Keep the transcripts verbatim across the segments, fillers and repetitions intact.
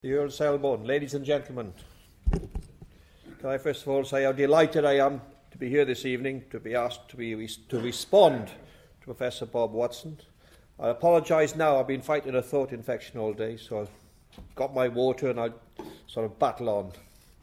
The Earl Selborne, ladies and gentlemen, can I first of all say how delighted I am to be here this evening, to be asked to, be, to respond to Professor Bob Watson. I apologise now, I've been fighting a throat infection all day, so I've got my water and I'll sort of battle on.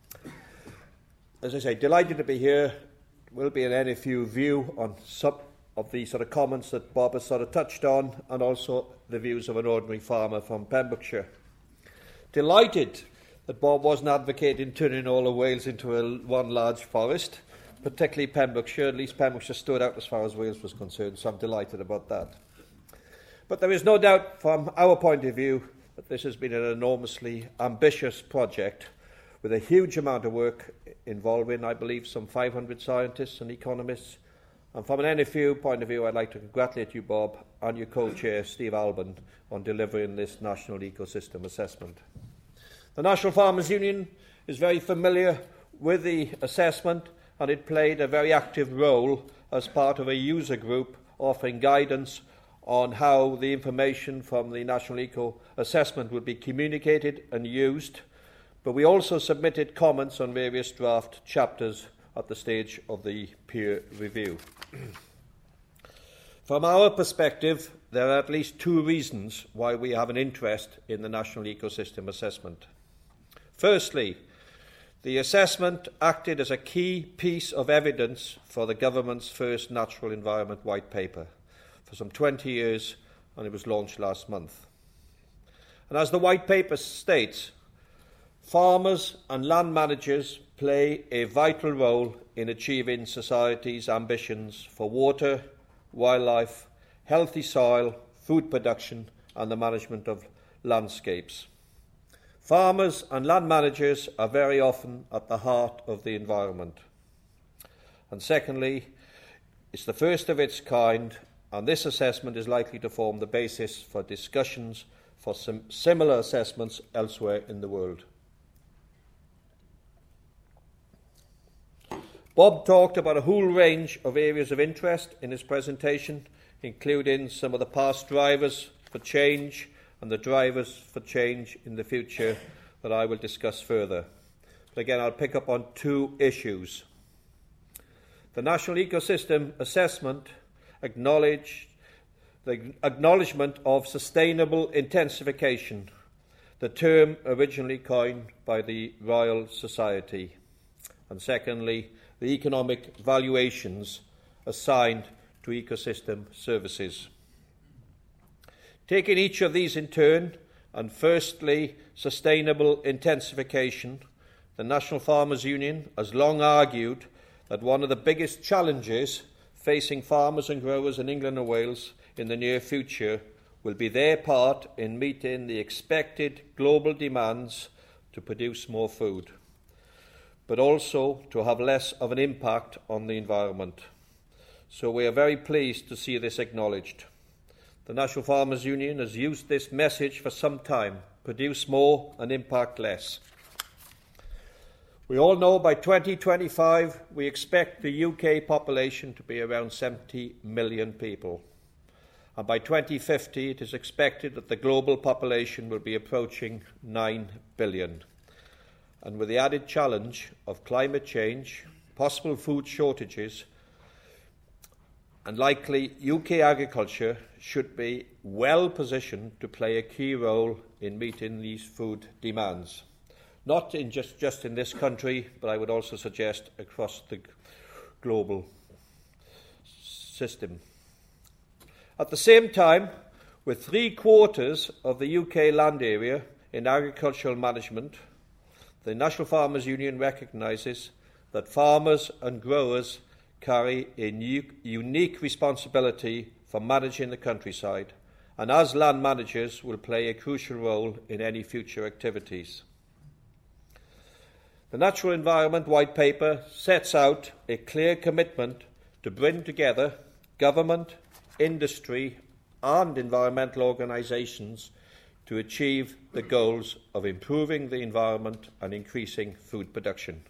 As I say, delighted to be here. Will be an N F U view on some of the sort of comments that Bob has sort of touched on, and also the views of an ordinary farmer from Pembrokeshire. Delighted that Bob wasn't advocating turning all of Wales into a, one large forest, particularly Pembrokeshire. At least Pembrokeshire stood out as far as Wales was concerned, so I'm delighted about that. But there is no doubt from our point of view that this has been an enormously ambitious project with a huge amount of work involving, I believe, some five hundred scientists and economists. And from an N F U point of view, I'd like to congratulate you, Bob, and your co-chair, Steve Alban, on delivering this National Ecosystem Assessment. The National Farmers Union is very familiar with the assessment, and it played a very active role as part of a user group offering guidance on how the information from the National Eco Assessment would be communicated and used. But we also submitted comments on various draft chapters at the stage of the peer review. From our perspective, there are at least two reasons why we have an interest in the National Ecosystem Assessment. Firstly, the assessment acted as a key piece of evidence for the government's first Natural Environment White Paper for some twenty years, and it was launched last month. And as the White Paper states, farmers and land managers play a vital role in achieving society's ambitions for water, wildlife, healthy soil, food production, and the management of landscapes. Farmers and land managers are very often at the heart of the environment. And secondly, it's the first of its kind, and this assessment is likely to form the basis for discussions for some similar assessments elsewhere in the world. Bob talked about a whole range of areas of interest in his presentation, including some of the past drivers for change and the drivers for change in the future that I will discuss further. But again, I'll pick up on two issues. The National Ecosystem Assessment acknowledged the acknowledgement of sustainable intensification, the term originally coined by the Royal Society. And secondly, the economic valuations assigned to ecosystem services. Taking each of these in turn, and firstly, sustainable intensification, the National Farmers Union has long argued that one of the biggest challenges facing farmers and growers in England and Wales in the near future will be their part in meeting the expected global demands to produce more food, but also to have less of an impact on the environment. So we are very pleased to see this acknowledged. The National Farmers Union has used this message for some time: produce more and impact less. We all know by twenty twenty-five we expect the U K population to be around seventy million people. And by twenty fifty it is expected that the global population will be approaching nine billion. And with the added challenge of climate change, possible food shortages, and likely U K agriculture should be well positioned to play a key role in meeting these food demands. Not in just, just in this country, but I would also suggest across the global system. At the same time, with three quarters of the U K land area in agricultural management, the National Farmers Union recognises that farmers and growers carry a new, unique responsibility for managing the countryside, and as land managers will play a crucial role in any future activities. The Natural Environment White Paper sets out a clear commitment to bring together government, industry and environmental organisations to achieve the goals of improving the environment and increasing food production.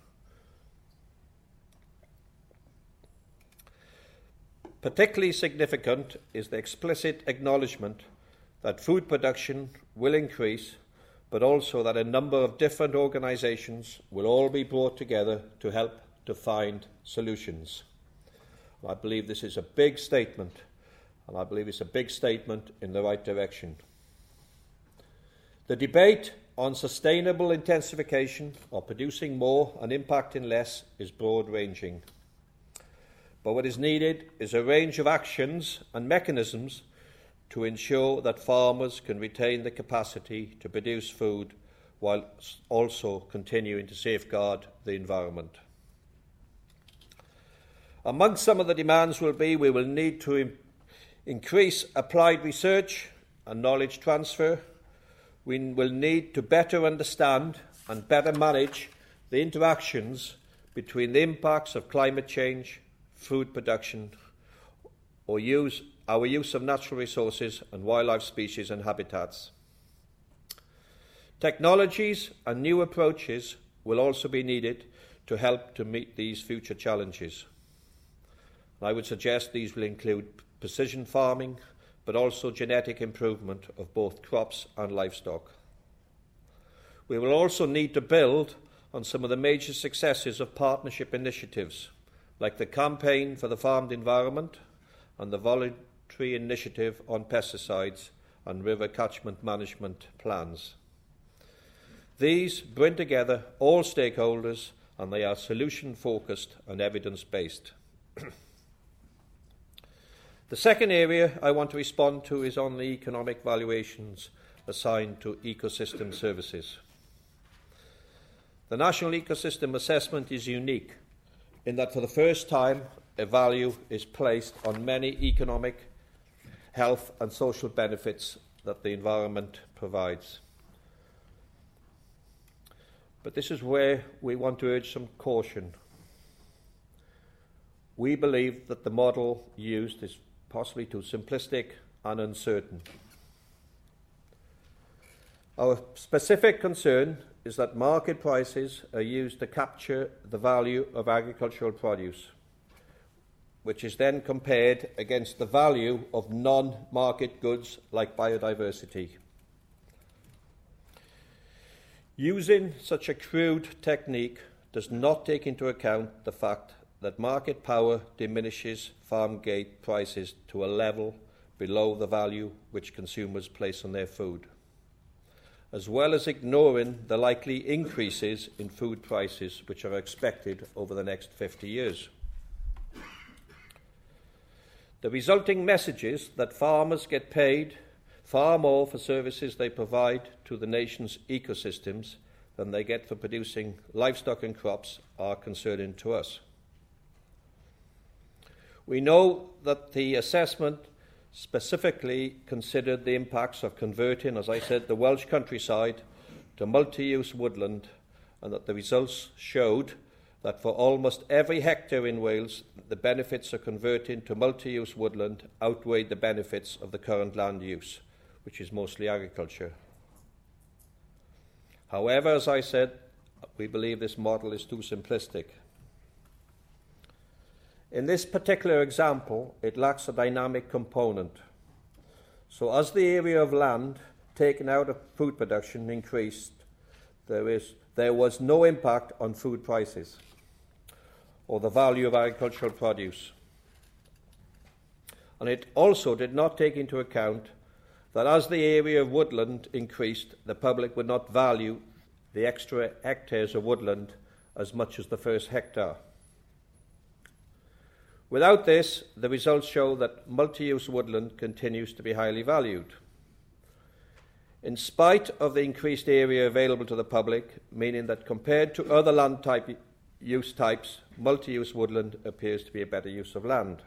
Particularly significant is the explicit acknowledgement that food production will increase, but also that a number of different organisations will all be brought together to help to find solutions. I believe this is a big statement, and I believe it's a big statement in the right direction. The debate on sustainable intensification, or producing more and impacting less, is broad-ranging. But what is needed is a range of actions and mechanisms to ensure that farmers can retain the capacity to produce food while also continuing to safeguard the environment. Among some of the demands will be we will need to im- increase applied research and knowledge transfer. We will need to better understand and better manage the interactions between the impacts of climate change, food production, or use, our use of natural resources and wildlife species and habitats. Technologies and new approaches will also be needed to help to meet these future challenges. I would suggest these will include precision farming, but also genetic improvement of both crops and livestock. We will also need to build on some of the major successes of partnership initiatives, like the Campaign for the Farmed Environment and the Voluntary Initiative on Pesticides and River Catchment Management Plans. These bring together all stakeholders, and they are solution-focused and evidence-based. The second area I want to respond to is on the economic valuations assigned to ecosystem services. The National Ecosystem Assessment is unique in that for the first time a value is placed on many economic, health and social benefits that the environment provides. But this is where we want to urge some caution. We believe that the model used is possibly too simplistic and uncertain. Our specific concern is that market prices are used to capture the value of agricultural produce, which is then compared against the value of non-market goods like biodiversity. Using such a crude technique does not take into account the fact that market power diminishes farm gate prices to a level below the value which consumers place on their food, as well as ignoring the likely increases in food prices which are expected over the next fifty years. The resulting message is that farmers get paid far more for services they provide to the nation's ecosystems than they get for producing livestock and crops are concerning to us. We know that the assessment specifically considered the impacts of converting, as I said, the Welsh countryside to multi-use woodland, and that the results showed that for almost every hectare in Wales, the benefits of converting to multi-use woodland outweighed the benefits of the current land use, which is mostly agriculture. However, as I said, we believe this model is too simplistic. In this particular example, it lacks a dynamic component. So as the area of land taken out of food production increased, there, is, there was no impact on food prices or the value of agricultural produce. And it also did not take into account that as the area of woodland increased, the public would not value the extra hectares of woodland as much as the first hectare. Without this, the results show that multi-use woodland continues to be highly valued. In spite of the increased area available to the public, meaning that compared to other land type use types, multi-use woodland appears to be a better use of land.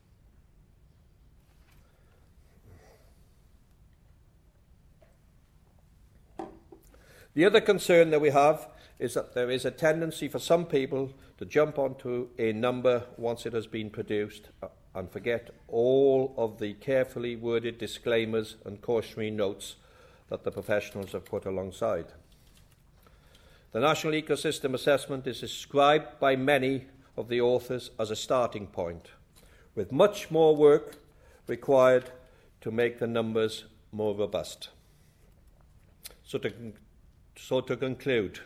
The other concern that we have is that there is a tendency for some people to jump onto a number once it has been produced and forget all of the carefully worded disclaimers and cautionary notes that the professionals have put alongside. The National Ecosystem Assessment is described by many of the authors as a starting point, with much more work required to make the numbers more robust. So to, So to conclude,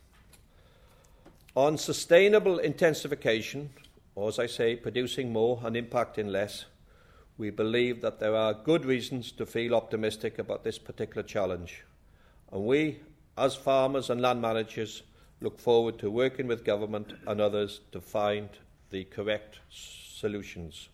on sustainable intensification, or as I say, producing more and impacting less, we believe that there are good reasons to feel optimistic about this particular challenge. And we, as farmers and land managers, look forward to working with government and others to find the correct solutions.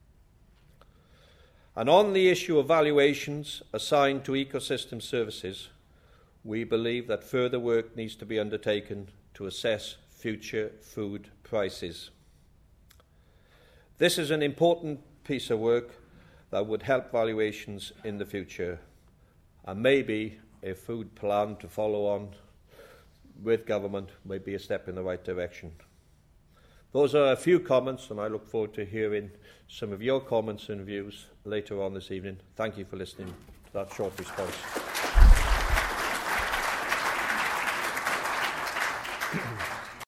And on the issue of valuations assigned to ecosystem services, we believe that further work needs to be undertaken to assess future food prices. This is an important piece of work that would help valuations in the future, and maybe a food plan to follow on with government may be a step in the right direction. Those are a few comments, and I look forward to hearing some of your comments and views later on this evening. Thank you for listening to that short response.